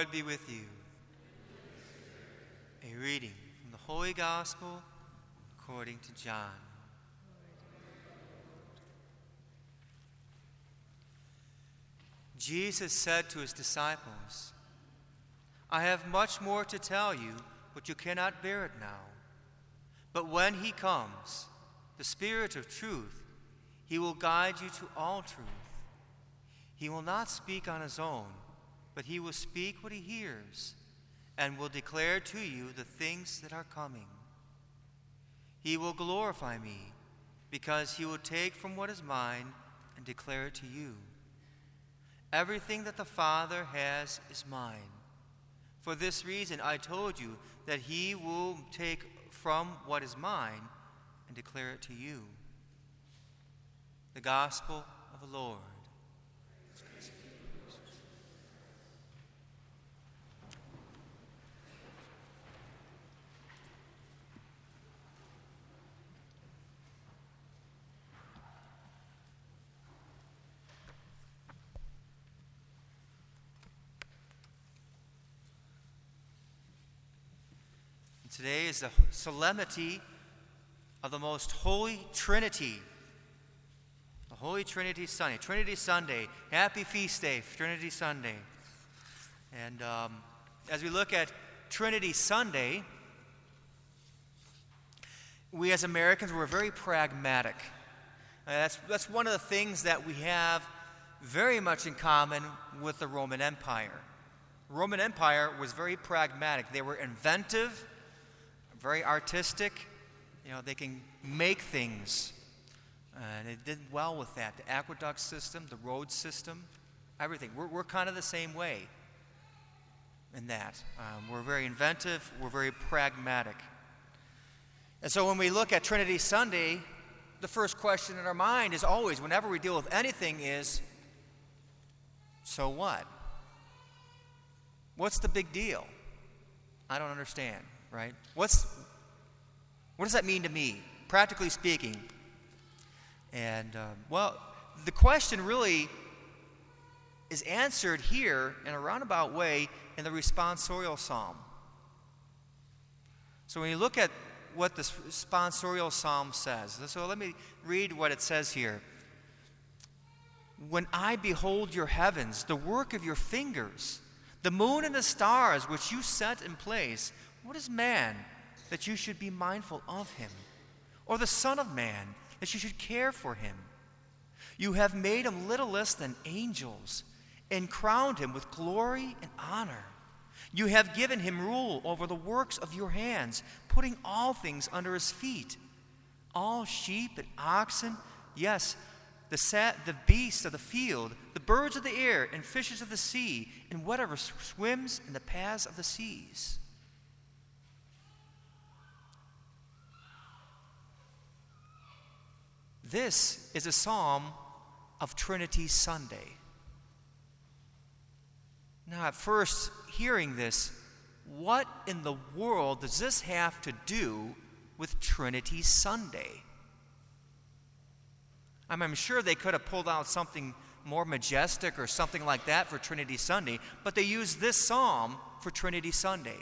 Lord be with you. A reading from the Holy Gospel according to John. Jesus said to his disciples, I have much more to tell you, but you cannot bear it now. But when he comes, the Spirit of truth, he will guide you to all truth. He will not speak on his own, but he will speak what he hears, and will declare to you the things that are coming. He will glorify me, because he will take from what is mine and declare it to you. Everything that the Father has is mine. For this reason I told you that he will take from what is mine and declare it to you. The Gospel of the Lord. Today is the solemnity of the Most Holy Trinity. The Holy Trinity Sunday. Trinity Sunday. Happy feast day, Trinity Sunday. And as we look at Trinity Sunday, we as Americans, we're very pragmatic. That's one of the things that we have very much in common with the Roman Empire. The Roman Empire was very pragmatic. They were inventive, very artistic. They can make things. And it did well with that. The aqueduct system, the road system, everything. We're kind of the same way in that. We're very inventive. We're very pragmatic. And so when we look at Trinity Sunday, the first question in our mind is always, whenever we deal with anything, is, so what? What's the big deal? I don't understand. Right? What does that mean to me, practically speaking? And, the question really is answered here in a roundabout way in the responsorial psalm. So when you look at what the responsorial psalm says, so let me read what it says here. When I behold your heavens, the work of your fingers, the moon and the stars which you set in place, what is man that you should be mindful of him? Or the Son of Man that you should care for him? You have made him little less than angels and crowned him with glory and honor. You have given him rule over the works of your hands, putting all things under his feet. All sheep and oxen, yes, the beasts of the field, the birds of the air and fishes of the sea, and whatever swims in the paths of the seas. This is a psalm of Trinity Sunday. Now, at first hearing this, what in the world does this have to do with Trinity Sunday? I'm sure they could have pulled out something more majestic or something like that for Trinity Sunday, but they used this psalm for Trinity Sunday.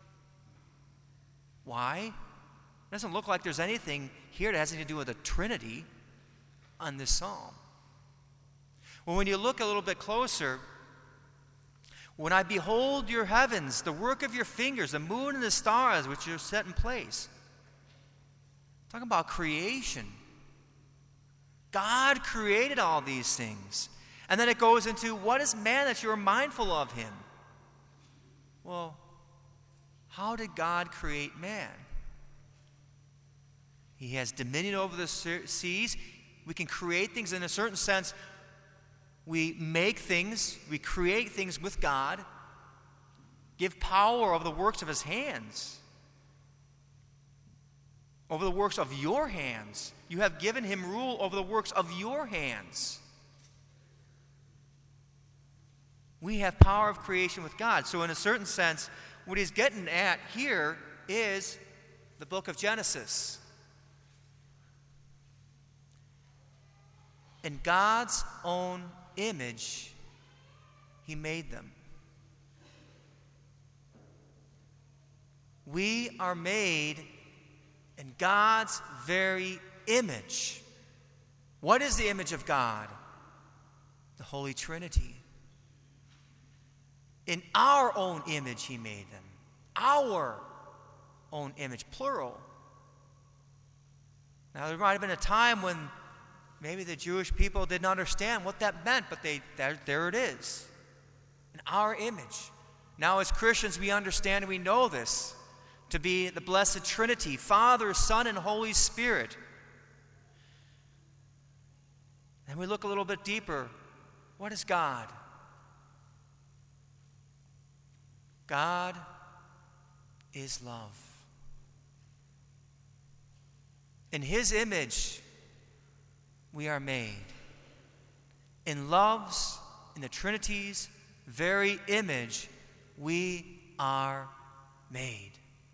Why? It doesn't look like there's anything here that has anything to do with the Trinity on this psalm. Well, when you look a little bit closer, when I behold your heavens, the work of your fingers, the moon and the stars which are set in place. Talking about creation. God created all these things. And then it goes into, what is man that you are mindful of him? Well, how did God create man? He has dominion over the seas. We can create things in a certain sense. We make things, we create things with God, give power over the works of his hands, over the works of your hands. You have given him rule over the works of your hands. We have power of creation with God. So in a certain sense, what he's getting at here is the book of Genesis. In God's own image, he made them. We are made in God's very image. What is the image of God? The Holy Trinity. In our own image he made them. Our own image, plural. Now there might have been a time when maybe the Jewish people didn't understand what that meant, but there it is. In our image. Now as Christians we understand and we know this to be the blessed Trinity, Father, Son, and Holy Spirit. And we look a little bit deeper. What is God? God is love. In his image, we are made. In the Trinity's very image, we are made.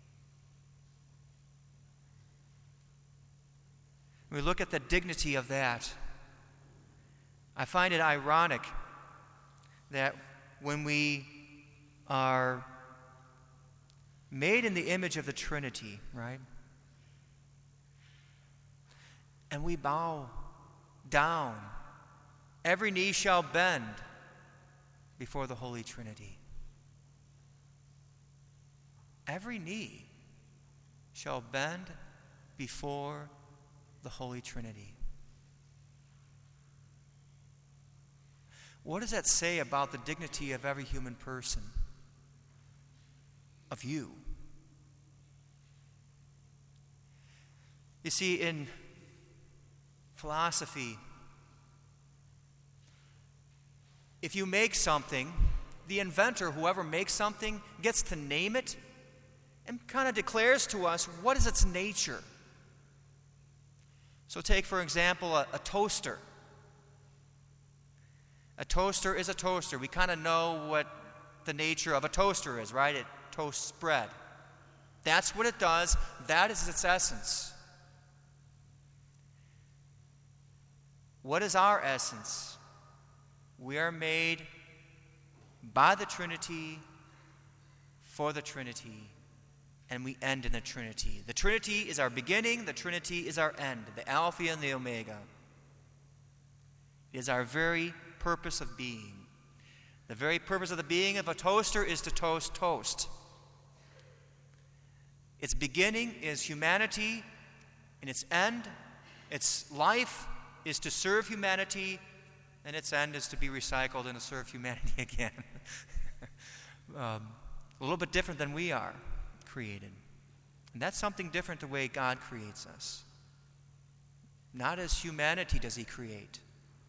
When we look at the dignity of that, I find it ironic that when we are made in the image of the Trinity, right? And we bow down, every knee shall bend before the Holy Trinity. Every knee shall bend before the Holy Trinity. What does that say about the dignity of every human person? Of you? You see, in philosophy, if you make something, the inventor, whoever makes something, gets to name it and kind of declares to us what is its nature. So take, for example, a toaster. A toaster is a toaster. We kind of know what the nature of a toaster is, right? It toasts bread. That's what it does. That is its essence. What is our essence? We are made by the Trinity, for the Trinity, and we end in the Trinity. The Trinity is our beginning, the Trinity is our end, the Alpha and the Omega. It is our very purpose of being. The very purpose of the being of a toaster is to toast toast. Its beginning is humanity, and its end, its life, is to serve humanity, and its end is to be recycled and to serve humanity again. A little bit different than we are created. And that's something different the way God creates us. Not as humanity does he create.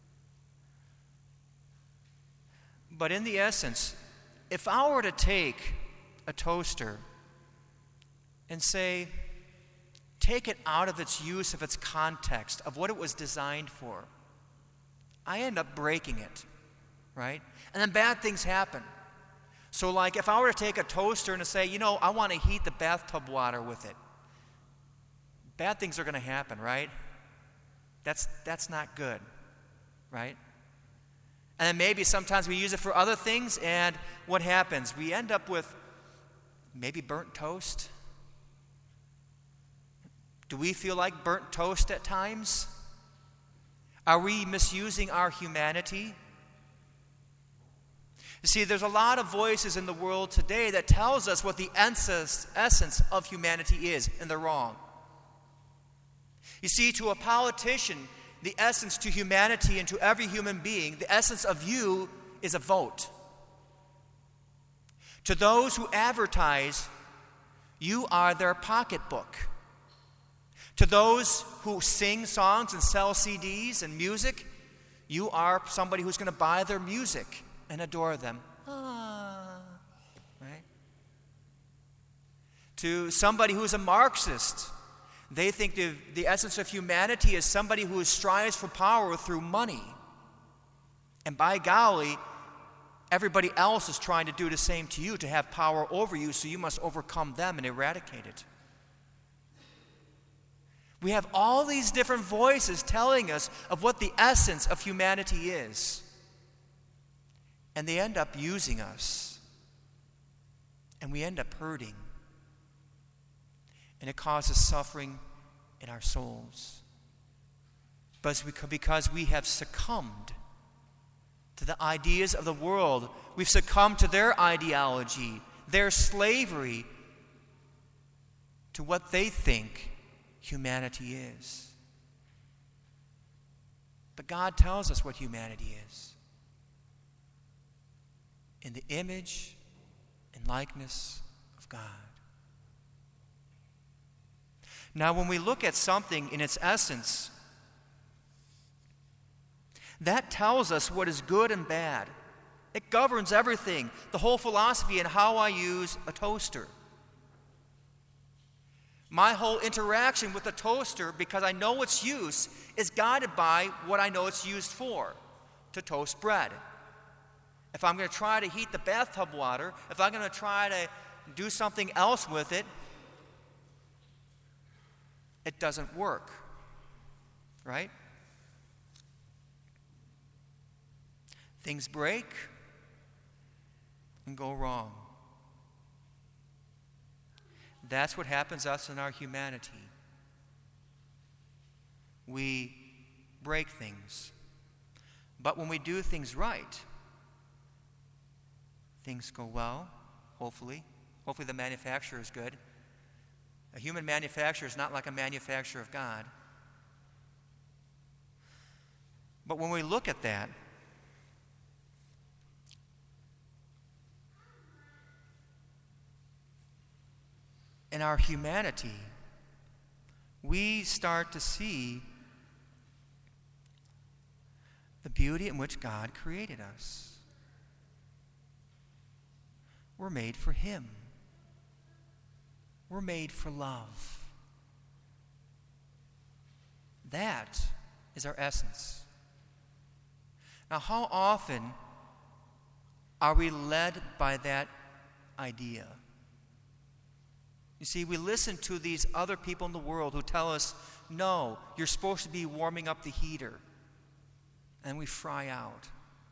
But in the essence, if I were to take a toaster and say, take it out of its use, of its context, of what it was designed for, I end up breaking it, right? And then bad things happen. So like if I were to take a toaster and to say, I want to heat the bathtub water with it, bad things are going to happen, right? That's not good, right? And then maybe sometimes we use it for other things, and what happens? We end up with maybe burnt toast. Do we feel like burnt toast at times? Are we misusing our humanity? You see, there's a lot of voices in the world today that tells us what the essence of humanity is, and they're wrong. You see, to a politician, the essence to humanity and to every human being, the essence of you is a vote. To those who advertise, you are their pocketbook. To those who sing songs and sell CDs and music, you are somebody who's going to buy their music and adore them. Right? To somebody who's a Marxist, they think the essence of humanity is somebody who strives for power through money. And by golly, everybody else is trying to do the same to you, to have power over you, so you must overcome them and eradicate it. We have all these different voices telling us of what the essence of humanity is. And they end up using us. And we end up hurting. and it causes suffering in our souls. But it's because we have succumbed to the ideas of the world. We've succumbed to their ideology, their slavery to what they think humanity is. But God tells us what humanity is. In the image and likeness of God. Now, when we look at something in its essence, that tells us what is good and bad. It governs everything, the whole philosophy and how I use a toaster. My whole interaction with the toaster, because I know its use, is guided by what I know it's used for, to toast bread. If I'm going to try to heat the bathtub water, if I'm going to try to do something else with it, it doesn't work, right? Things break and go wrong. That's what happens to us in our humanity. We break things. But when we do things right, things go well, hopefully. Hopefully the manufacturer is good. A human manufacturer is not like a manufacturer of God. But when we look at that, in our humanity, we start to see the beauty in which God created us. We're made for Him. We're made for love. That is our essence. Now, how often are we led by that idea? You see, we listen to these other people in the world who tell us, no, you're supposed to be warming up the heater. And we fry out.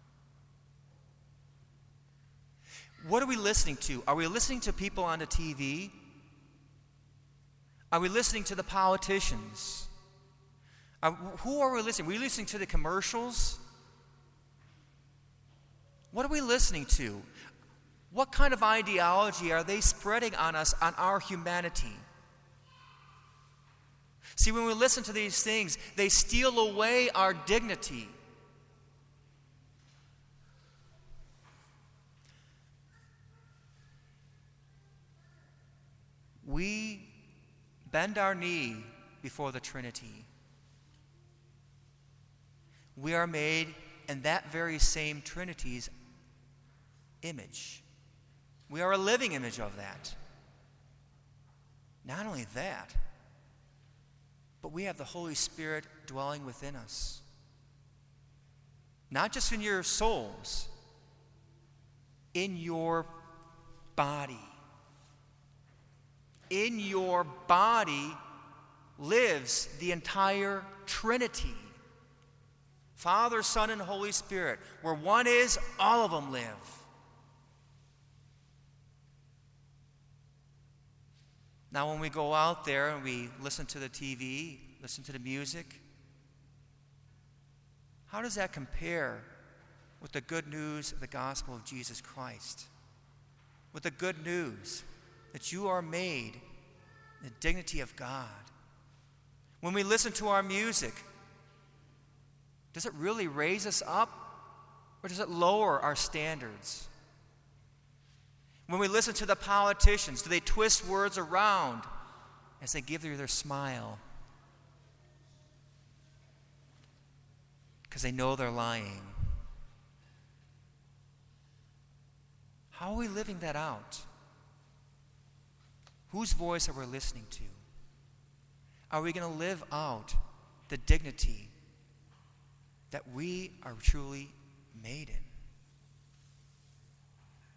What are we listening to? Are we listening to people on the TV? Are we listening to the politicians? Who are we listening? Are we listening to the commercials? What are we listening to? What kind of ideology are they spreading on us, on our humanity? See, when we listen to these things, they steal away our dignity. We bend our knee before the Trinity. We are made in that very same Trinity's image. We are a living image of that. Not only that, but we have the Holy Spirit dwelling within us. Not just in your souls, in your body. In your body lives the entire Trinity. Father, Son, and Holy Spirit. Where one is, all of them live. Now, when we go out there and we listen to the TV, listen to the music, how does that compare with the good news of the gospel of Jesus Christ? With the good news that you are made in the dignity of God. When we listen to our music, does it really raise us up, or does it lower our standards? When we listen to the politicians, do they twist words around as they give you their smile? Because they know they're lying. How are we living that out? Whose voice are we listening to? Are we going to live out the dignity that we are truly made in?